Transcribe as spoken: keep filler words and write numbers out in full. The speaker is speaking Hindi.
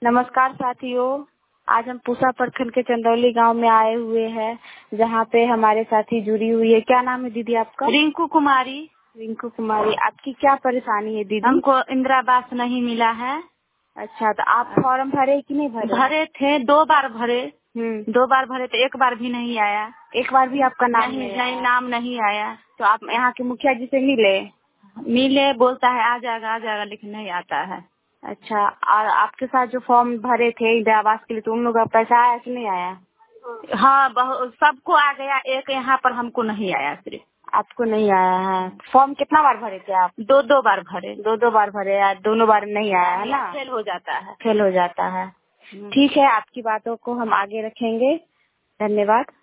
नमस्कार साथियों, आज हम पूसा प्रखंड के चंदौली गांव में आए हुए हैं, जहां पे हमारे साथी जुड़ी हुई है। क्या नाम है दीदी आपका? रिंकू कुमारी। रिंकू कुमारी, आपकी क्या परेशानी है दीदी? हमको इंदिरा आवास नहीं मिला है। अच्छा, तो आप फॉर्म भरे कि नहीं भरे? भरे थे, दो बार भरे। हम्म दो बार भरे तो एक बार भी नहीं आया। एक बार भी आपका नाम नहीं नहीं, नहीं, नाम नहीं आया। तो आप यहाँ के मुखिया जी से मिले? मिले, बोलता है आ जाएगा आ जाएगा, लेकिन नहीं आता है। अच्छा, और आपके साथ जो फॉर्म भरे थे इंदिरा आवास के लिए, तो उन लोगों का पैसा आया कि नहीं आया? हाँ, बहुत सबको आ गया, एक यहाँ पर हमको नहीं आया। सिर्फ आपको नहीं आया है। फॉर्म कितना बार भरे थे आप? दो दो बार भरे। दो दो बार भरे, यार दोनों बार नहीं आया है ना? फेल हो जाता है। फेल हो जाता है। ठीक है, आपकी बातों को हम आगे रखेंगे। धन्यवाद।